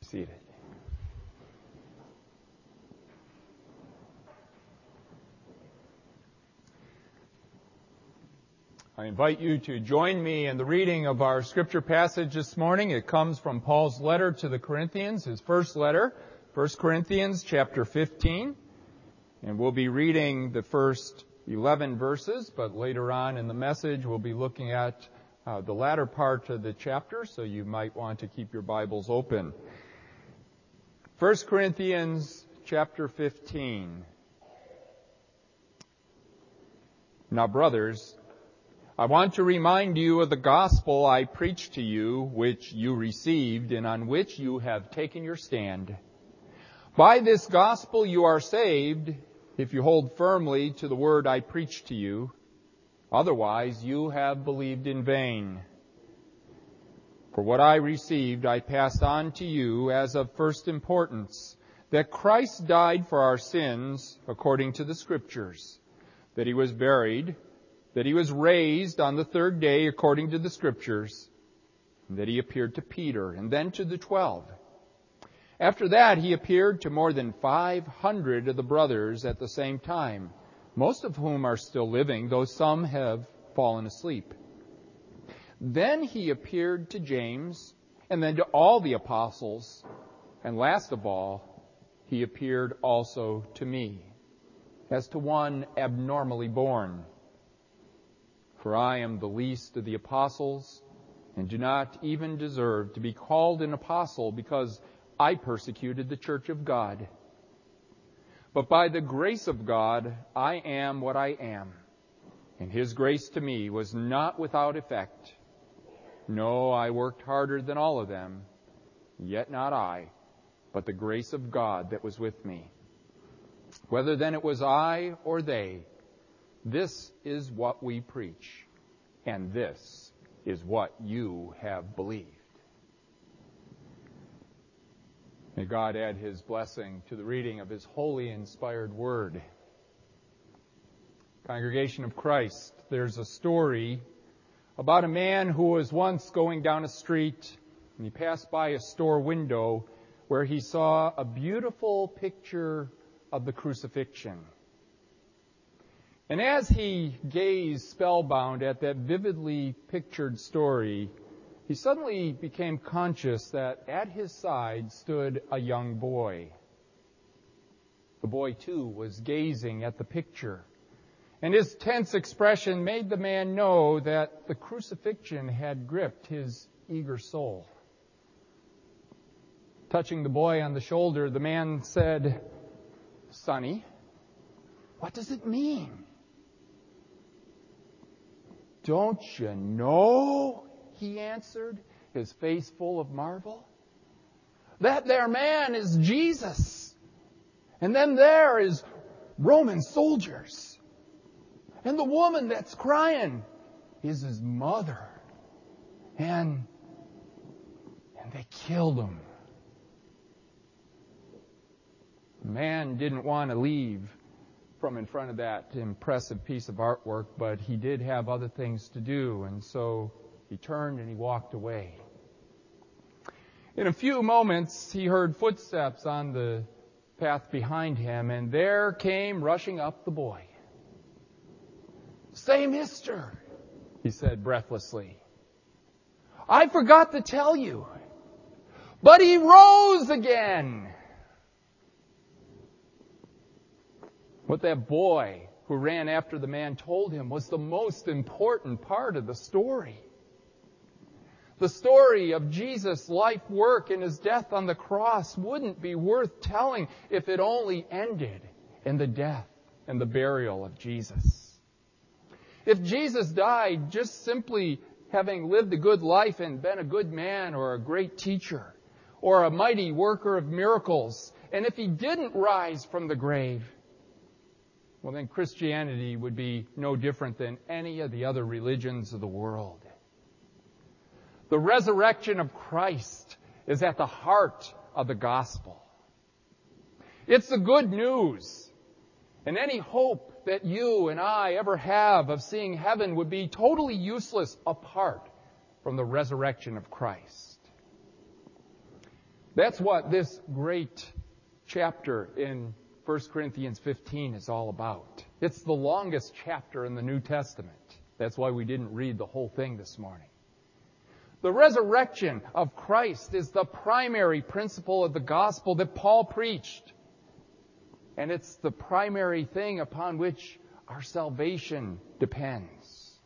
Seated. I invite you to join me in the reading of our scripture passage this morning. It comes from Paul's letter to the Corinthians, his first letter, 1 Corinthians chapter 15. And we'll be reading the first 11 verses, but later on in the message we'll be looking at the latter part of the chapter, so you might want to keep your Bibles open. 1 Corinthians chapter 15. Now, brothers, I want to remind you of the gospel I preached to you, which you received and on which you have taken your stand. By this gospel you are saved, if you hold firmly to the word I preached to you. Otherwise you have believed in vain. For what I received I passed on to you as of first importance, that Christ died for our sins according to the Scriptures, that He was buried, that He was raised on the third day according to the Scriptures, and that He appeared to Peter and then to the 12. After that He appeared to more than 500 of the brothers at the same time, most of whom are still living, though some have fallen asleep. Then He appeared to James, and then to all the apostles, and last of all, He appeared also to me, as to one abnormally born. For I am the least of the apostles, and do not even deserve to be called an apostle, because I persecuted the church of God. But by the grace of God, I am what I am, and His grace to me was not without effect. No, I worked harder than all of them, yet not I, but the grace of God that was with me. Whether then it was I or they, this is what we preach, and this is what you have believed. May God add His blessing to the reading of His holy, inspired Word. Congregation of Christ, there's a story about a man who was once going down a street, and he passed by a store window where he saw a beautiful picture of the crucifixion. And as he gazed spellbound at that vividly pictured story, he suddenly became conscious that at his side stood a young boy. The boy, too, was gazing at the picture, and his tense expression made the man know that the crucifixion had gripped his eager soul. Touching the boy on the shoulder, the man said, "Sonny, what does it mean?" "Don't you know?" he answered, his face full of marvel. "That there man is Jesus. And then there is Roman soldiers. And the woman that's crying is his mother. And they killed him." The man didn't want to leave from in front of that impressive piece of artwork, but he did have other things to do, and so he turned and he walked away. In a few moments, he heard footsteps on the path behind him, and there came rushing up the boy. "Say, mister," he said breathlessly, "I forgot to tell you, but he rose again." What that boy who ran after the man told him was the most important part of the story. The story of Jesus' life work and His death on the cross wouldn't be worth telling if it only ended in the death and the burial of Jesus. If Jesus died just simply having lived a good life and been a good man or a great teacher or a mighty worker of miracles, and if He didn't rise from the grave, well, then Christianity would be no different than any of the other religions of the world. The resurrection of Christ is at the heart of the gospel. It's the good news. And any hope that you and I ever have of seeing heaven would be totally useless apart from the resurrection of Christ. That's what this great chapter in 1 Corinthians 15 is all about. It's the longest chapter in the New Testament. That's why we didn't read the whole thing this morning. The resurrection of Christ is the primary principle of the gospel that Paul preached. And it's the primary thing upon which our salvation depends.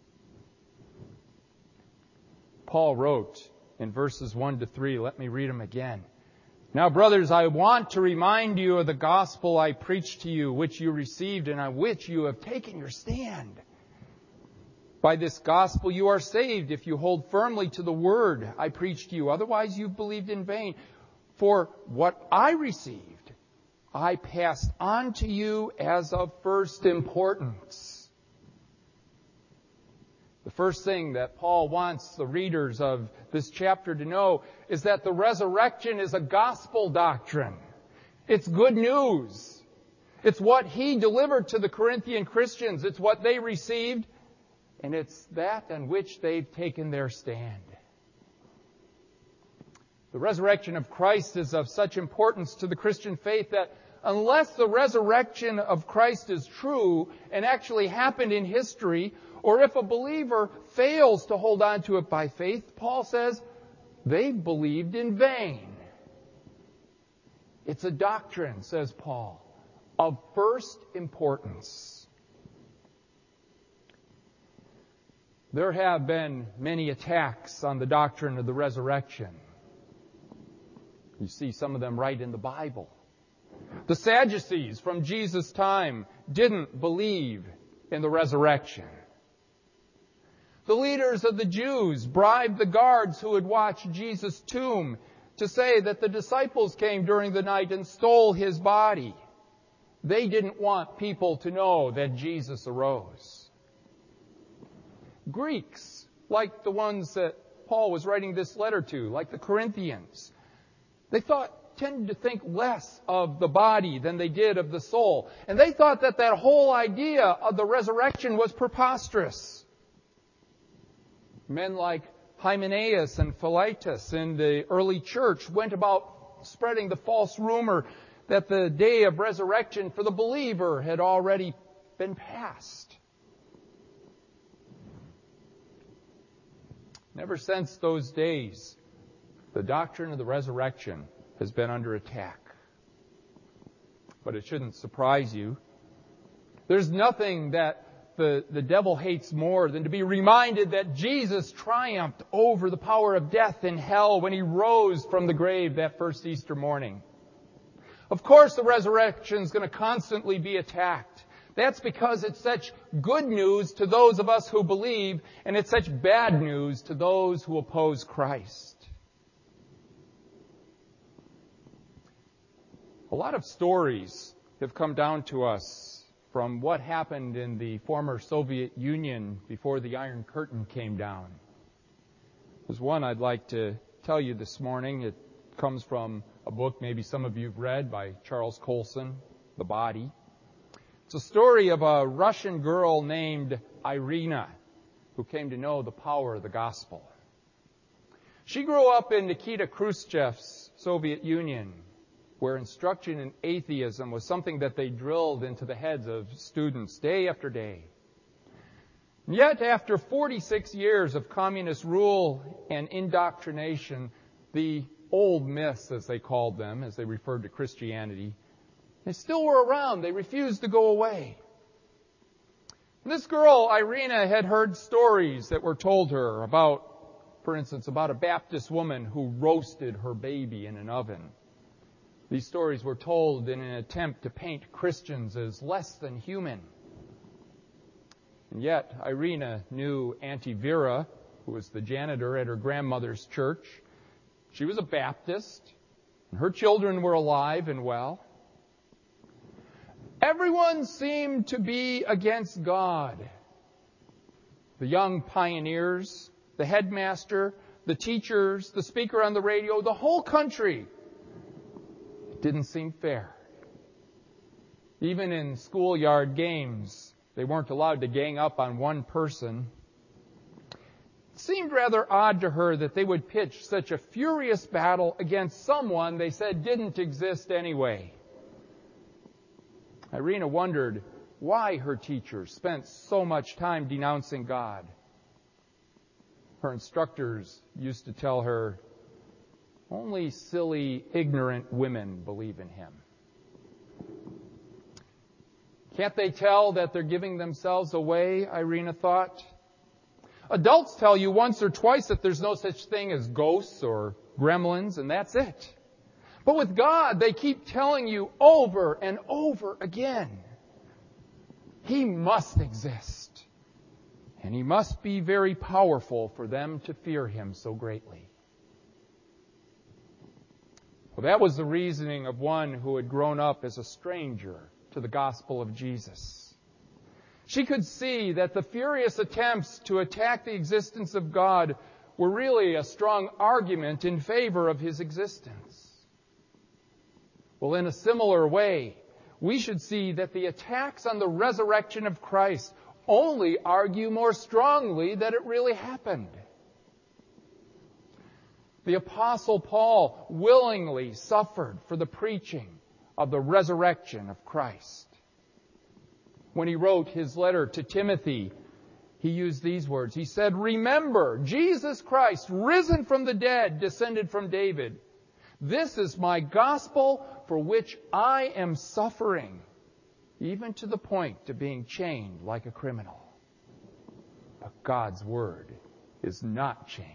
Paul wrote in verses 1 to 3, let me read them again. Now, brothers, I want to remind you of the gospel I preached to you, which you received and on which you have taken your stand. By this gospel you are saved if you hold firmly to the word I preached to you. Otherwise you believed in vain. For what I received, I passed on to you as of first importance. The first thing that Paul wants the readers of this chapter to know is that the resurrection is a gospel doctrine. It's good news. It's what he delivered to the Corinthian Christians. It's what they received. And it's that on which they've taken their stand. The resurrection of Christ is of such importance to the Christian faith that unless the resurrection of Christ is true and actually happened in history, or if a believer fails to hold on to it by faith, Paul says, they've believed in vain. It's a doctrine, says Paul, of first importance. There have been many attacks on the doctrine of the resurrection. You see some of them right in the Bible. The Sadducees from Jesus' time didn't believe in the resurrection. The leaders of the Jews bribed the guards who had watched Jesus' tomb to say that the disciples came during the night and stole his body. They didn't want people to know that Jesus arose. Greeks, like the ones that Paul was writing this letter to, like the Corinthians, they tended to think less of the body than they did of the soul. And they thought that whole idea of the resurrection was preposterous. Men like Hymenaeus and Philetus in the early church went about spreading the false rumor that the day of resurrection for the believer had already been past. Ever since those days, the doctrine of the resurrection has been under attack. But it shouldn't surprise you. There's nothing that the devil hates more than to be reminded that Jesus triumphed over the power of death in hell when he rose from the grave that first Easter morning. Of course, the resurrection is going to constantly be attacked. That's because it's such good news to those of us who believe, and it's such bad news to those who oppose Christ. A lot of stories have come down to us from what happened in the former Soviet Union before the Iron Curtain came down. There's one I'd like to tell you this morning. It comes from a book maybe some of you have read by Charles Colson, The Body. It's a story of a Russian girl named Irina who came to know the power of the gospel. She grew up in Nikita Khrushchev's Soviet Union, where instruction in atheism was something that they drilled into the heads of students day after day. And yet, after 46 years of communist rule and indoctrination, the old myths, as they called them, as they referred to Christianity, they still were around. They refused to go away. And this girl, Irina, had heard stories that were told her about, for instance, about a Baptist woman who roasted her baby in an oven. These stories were told in an attempt to paint Christians as less than human. And yet, Irina knew Auntie Vera, who was the janitor at her grandmother's church. She was a Baptist, and her children were alive and well. Everyone seemed to be against God. The young pioneers, the headmaster, the teachers, the speaker on the radio, the whole country. It didn't seem fair. Even in schoolyard games, they weren't allowed to gang up on one person. It seemed rather odd to her that they would pitch such a furious battle against someone they said didn't exist anyway. Irena wondered why her teachers spent so much time denouncing God. Her instructors used to tell her, only silly, ignorant women believe in Him. Can't they tell that they're giving themselves away, Irena thought. Adults tell you once or twice that there's no such thing as ghosts or gremlins, and that's it. But with God, they keep telling you over and over again. He must exist. And He must be very powerful for them to fear Him so greatly. Well, that was the reasoning of one who had grown up as a stranger to the gospel of Jesus. She could see that the furious attempts to attack the existence of God were really a strong argument in favor of His existence. Well, in a similar way, we should see that the attacks on the resurrection of Christ only argue more strongly that it really happened. The Apostle Paul willingly suffered for the preaching of the resurrection of Christ. When he wrote his letter to Timothy, he used these words. He said, "Remember, Jesus Christ, risen from the dead, descended from David. This is my gospel for which I am suffering, even to the point of being chained like a criminal. But God's word is not chained."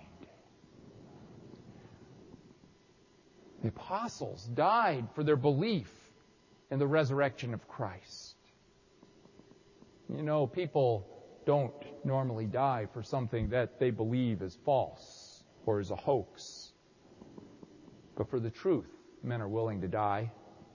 The apostles died for their belief in the resurrection of Christ. You know, people don't normally die for something that they believe is false or is a hoax. But for the truth, men are willing to die.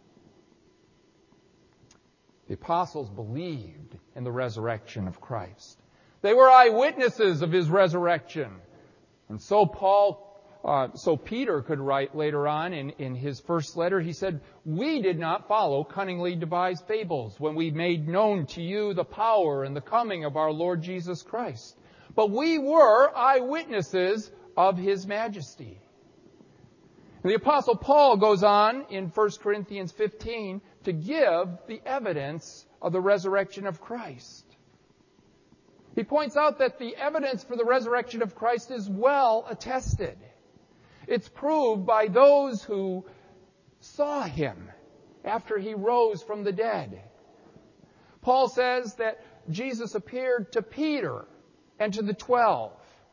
The apostles believed in the resurrection of Christ. They were eyewitnesses of His resurrection. And so Peter could write later on in his first letter, he said, "We did not follow cunningly devised fables when we made known to you the power and the coming of our Lord Jesus Christ. But we were eyewitnesses of His majesty." And the Apostle Paul goes on in 1 Corinthians 15 to give the evidence of the resurrection of Christ. He points out that the evidence for the resurrection of Christ is well attested. It's proved by those who saw Him after He rose from the dead. Paul says that Jesus appeared to Peter and to the 12.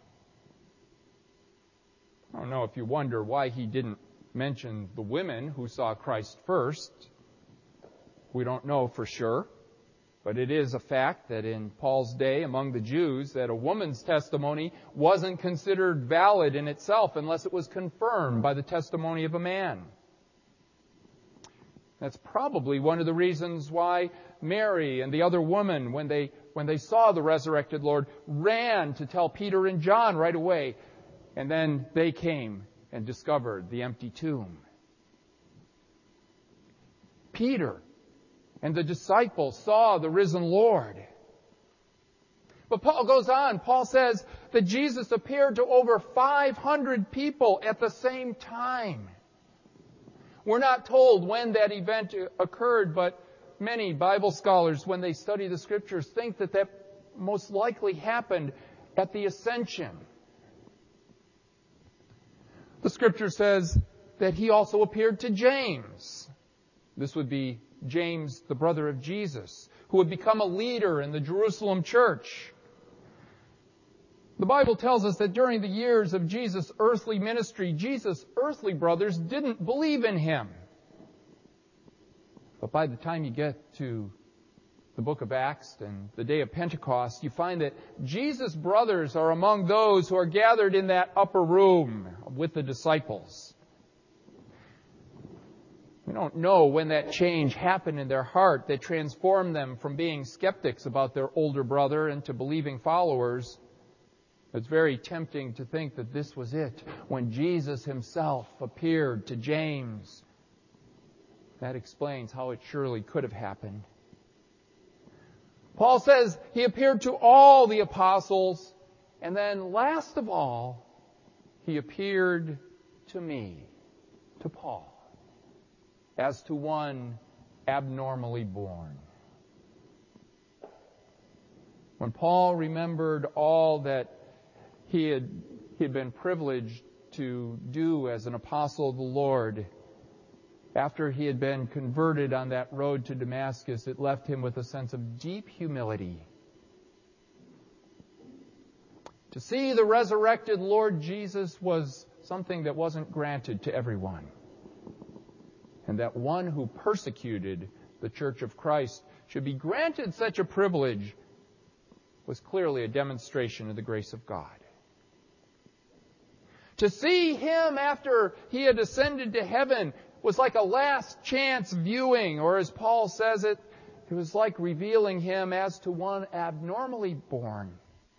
I don't know if you wonder why he didn't mention the women who saw Christ first. We don't know for sure. But it is a fact that in Paul's day among the Jews that a woman's testimony wasn't considered valid in itself unless it was confirmed by the testimony of a man. That's probably one of the reasons why Mary and the other woman, when they saw the resurrected Lord, ran to tell Peter and John right away. And then they came and discovered the empty tomb. Peter and the disciples saw the risen Lord. But Paul goes on. Paul says that Jesus appeared to over 500 people at the same time. We're not told when that event occurred, but many Bible scholars, when they study the Scriptures, think that most likely happened at the Ascension. The Scripture says that He also appeared to James. This would be James, the brother of Jesus, who would become a leader in the Jerusalem church. The Bible tells us that during the years of Jesus' earthly ministry, Jesus' earthly brothers didn't believe in Him. But by the time you get to the book of Acts and the day of Pentecost, you find that Jesus' brothers are among those who are gathered in that upper room with the disciples. We don't know when that change happened in their heart that transformed them from being skeptics about their older brother into believing followers. It's very tempting to think that this was it, when Jesus Himself appeared to James. That explains how it surely could have happened. Paul says He appeared to all the apostles And then last of all, He appeared to me, to Paul, as to one abnormally born. When Paul remembered all that he had been privileged to do as an apostle of the Lord, after he had been converted on that road to Damascus, it left him with a sense of deep humility. To see the resurrected Lord Jesus was something that wasn't granted to everyone. And that one who persecuted the Church of Christ should be granted such a privilege was clearly a demonstration of the grace of God. To see Him after He had ascended to heaven was like a last chance viewing, or as Paul says it, it was like revealing Him as to one abnormally born.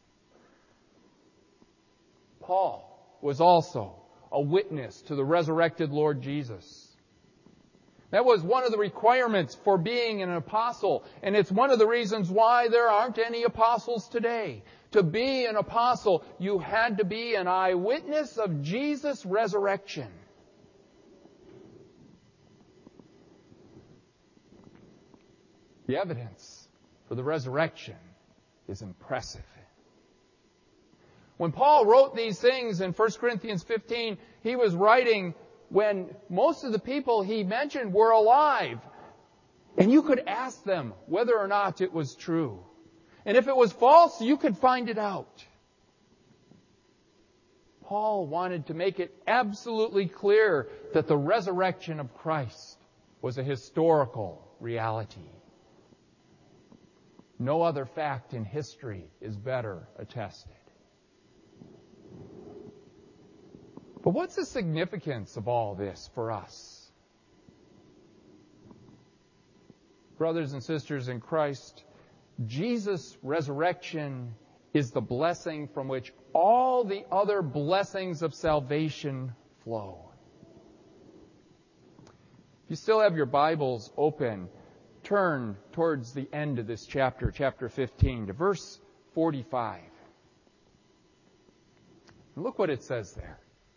Paul was also a witness to the resurrected Lord Jesus. That was one of the requirements for being an apostle, and it's one of the reasons why there aren't any apostles today. To be an apostle, you had to be an eyewitness of Jesus' resurrection. The evidence for the resurrection is impressive. When Paul wrote these things in 1 Corinthians 15, he was writing when most of the people he mentioned were alive. And you could ask them whether or not it was true. And if it was false, you could find it out. Paul wanted to make it absolutely clear that the resurrection of Christ was a historical reality. No other fact in history is better attested. But what's the significance of all this for us? Brothers and sisters in Christ, Jesus' resurrection is the blessing from which all the other blessings of salvation flow. If you still have your Bibles open, turn towards the end of this chapter, chapter 15, to verse 45. And look what it says there.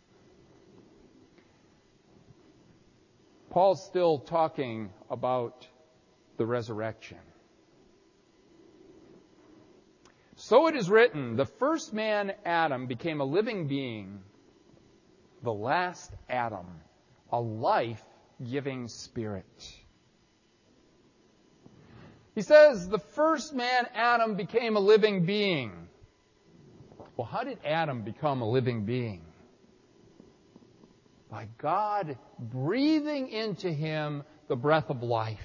Paul's still talking about the resurrection. So it is written, the first man, Adam, became a living being. The last Adam, a life-giving spirit. He says the first man, Adam, became a living being. Well, how did Adam become a living being? By God breathing into him the breath of life.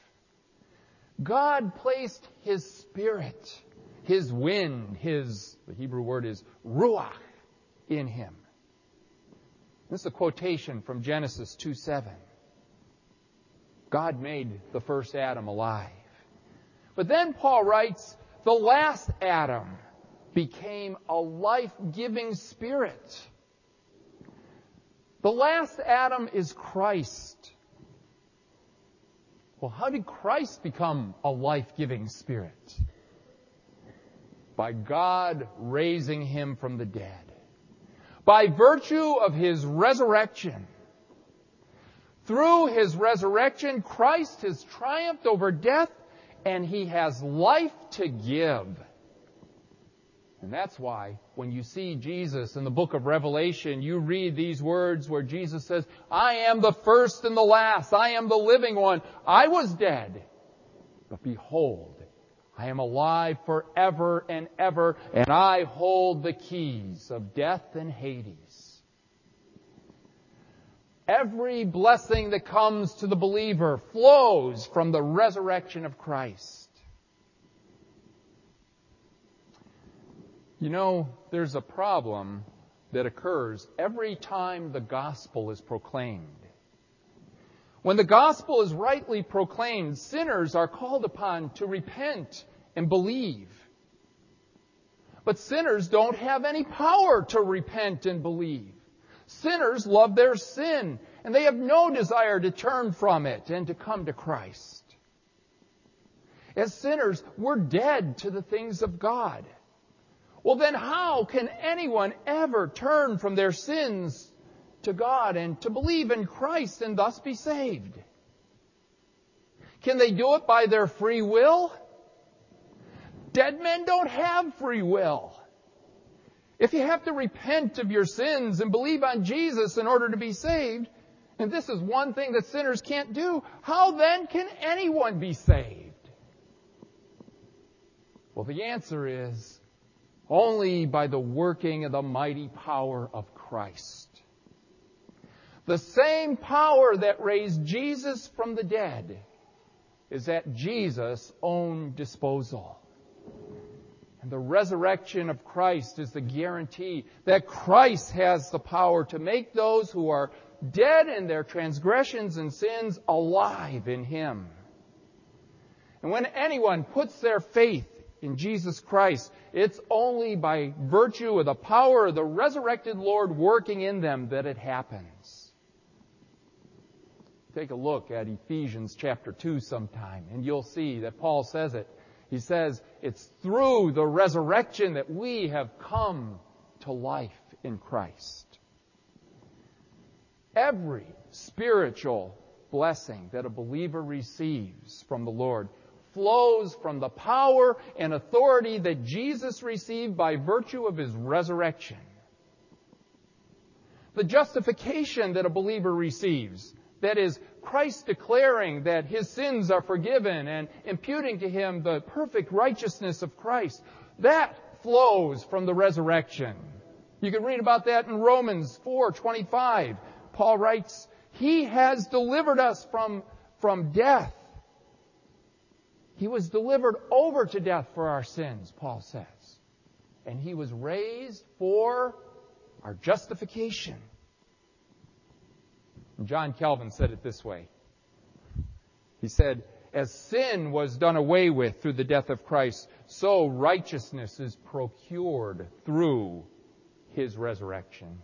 God placed His Spirit, His wind, the Hebrew word is ruach, in him. This is a quotation from Genesis 2:7. God made the first Adam alive. But then Paul writes, the last Adam became a life-giving spirit. The last Adam is Christ. Well, how did Christ become a life-giving spirit? By God raising Him from the dead. By virtue of His resurrection. Through His resurrection, Christ has triumphed over death, and He has life to give. And that's why when you see Jesus in the book of Revelation, you read these words where Jesus says, I am the first and the last. I am the living one. I was dead, but behold, I am alive forever and ever, and I hold the keys of death and Hades. Every blessing that comes to the believer flows from the resurrection of Christ. You know, there's a problem that occurs every time the gospel is proclaimed. When the gospel is rightly proclaimed, sinners are called upon to repent and believe. But sinners don't have any power to repent and believe. Sinners love their sin, and they have no desire to turn from it and to come to Christ. As sinners, we're dead to the things of God. Well, then how can anyone ever turn from their sins to God and to believe in Christ and thus be saved? Can they do it by their free will? Dead men don't have free will. If you have to repent of your sins and believe on Jesus in order to be saved, and this is one thing that sinners can't do, how then can anyone be saved? Well, the answer is only by the working of the mighty power of Christ. The same power that raised Jesus from the dead is at Jesus' own disposal. And the resurrection of Christ is the guarantee that Christ has the power to make those who are dead in their transgressions and sins alive in Him. And when anyone puts their faith in Jesus Christ, it's only by virtue of the power of the resurrected Lord working in them that it happens. Take a look at Ephesians chapter 2 sometime, and you'll see that Paul says it. He says, it's through the resurrection that we have come to life in Christ. Every spiritual blessing that a believer receives from the Lord flows from the power and authority that Jesus received by virtue of His resurrection. The justification that a believer receives, that is, Christ declaring that his sins are forgiven and imputing to him the perfect righteousness of Christ, that flows from the resurrection. You can read about that in Romans 4:25. Paul writes, He has delivered us from death. He was delivered over to death for our sins, Paul says. And He was raised for our justification. And John Calvin said it this way. He said, as sin was done away with through the death of Christ, so righteousness is procured through His resurrection.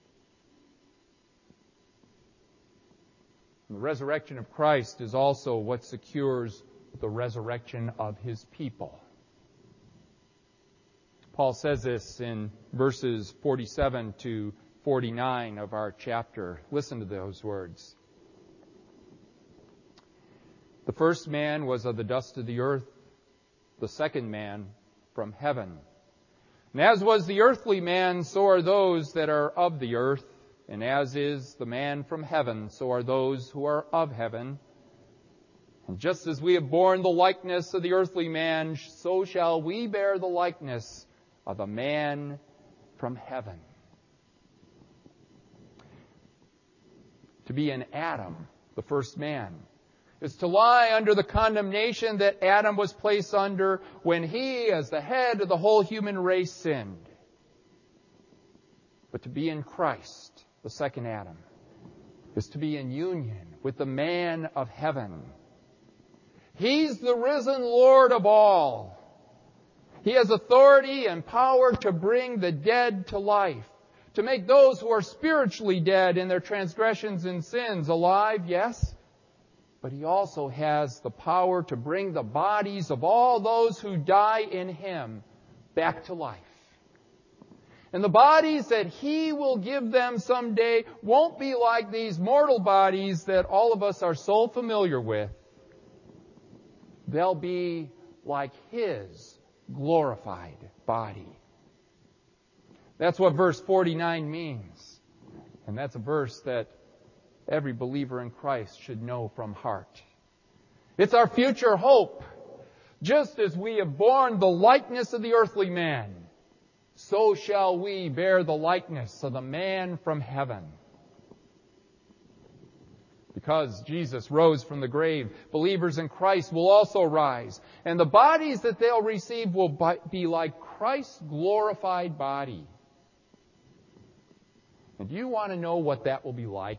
And the resurrection of Christ is also what secures the resurrection of His people. Paul says this in verses 47 to 49 of our chapter. Listen to those words. The first man was of the dust of the earth, the second man from heaven. And as was the earthly man, so are those that are of the earth. And as is the man from heaven, so are those who are of heaven. And just as we have borne the likeness of the earthly man, so shall we bear the likeness of the man from heaven. To be an Adam, the first man, is to lie under the condemnation that Adam was placed under when he, as the head of the whole human race, sinned. But to be in Christ, the second Adam, is to be in union with the man of heaven. He's the risen Lord of all. He has authority and power to bring the dead to life, to make those who are spiritually dead in their transgressions and sins alive, yes, but He also has the power to bring the bodies of all those who die in Him back to life. And the bodies that He will give them someday won't be like these mortal bodies that all of us are so familiar with. They'll be like His glorified body. That's what verse 49 means. And that's a verse that every believer in Christ should know from heart. It's our future hope. Just as we have borne the likeness of the earthly man, so shall we bear the likeness of the man from heaven. Because Jesus rose from the grave, believers in Christ will also rise. And the bodies that they'll receive will be like Christ's glorified body. And do you want to know what that will be like?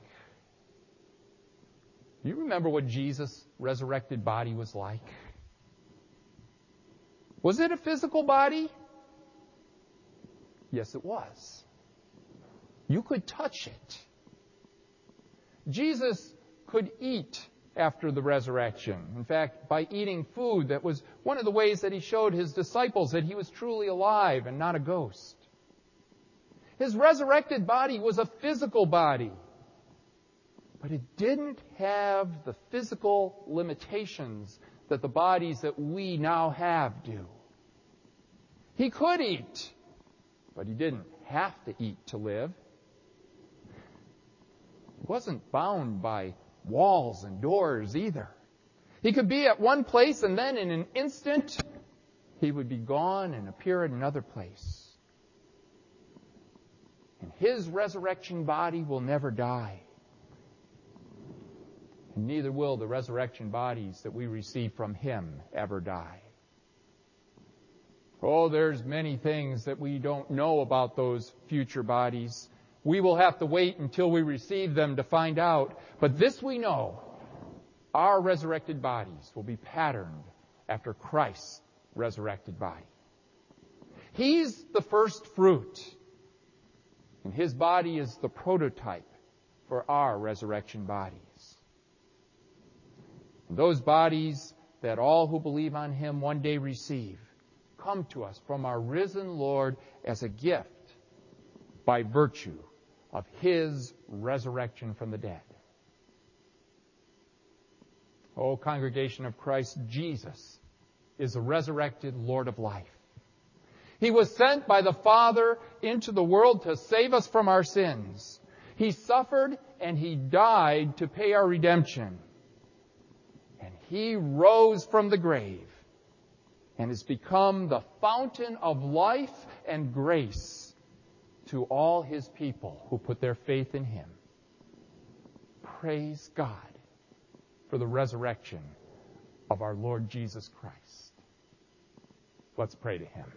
Do you remember what Jesus' resurrected body was like? Was it a physical body? Yes, it was. You could touch it. Jesus could eat after the resurrection. In fact, by eating food, that was one of the ways that he showed his disciples that he was truly alive and not a ghost. His resurrected body was a physical body, but it didn't have the physical limitations that the bodies that we now have do. He could eat, but he didn't have to eat to live. He wasn't bound by walls and doors either. He could be at one place and then in an instant he would be gone and appear at another place. And his resurrection body will never die. And neither will the resurrection bodies that we receive from him ever die. Oh, there's many things that we don't know about those future bodies. We will have to wait until we receive them to find out. But this we know, our resurrected bodies will be patterned after Christ's resurrected body. He's the first fruit, and his body is the prototype for our resurrection bodies. And those bodies that all who believe on him one day receive come to us from our risen Lord as a gift by virtue of his resurrection from the dead. O congregation of Christ, Jesus is the resurrected Lord of life. He was sent by the Father into the world to save us from our sins. He suffered and he died to pay our redemption. And he rose from the grave and has become the fountain of life and grace to all his people who put their faith in him. Praise God for the resurrection of our Lord Jesus Christ. Let's pray to him.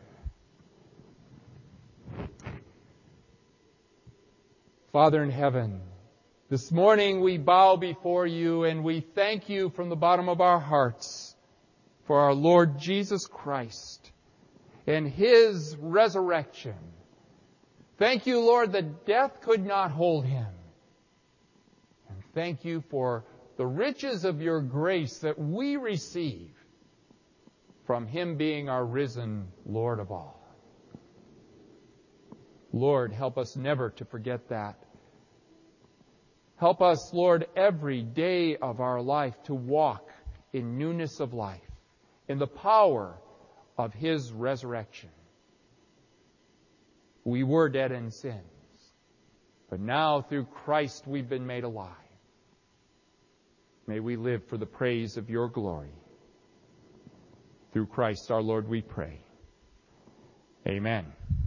Father in heaven, this morning we bow before you and we thank you from the bottom of our hearts for our Lord Jesus Christ and his resurrection. Thank you, Lord, that death could not hold him. And thank you for the riches of your grace that we receive from him being our risen Lord of all. Lord, help us never to forget that. Help us, Lord, every day of our life to walk in newness of life, in the power of his resurrection. We were dead in sins, but now through Christ we've been made alive. May we live for the praise of your glory. Through Christ our Lord we pray. Amen.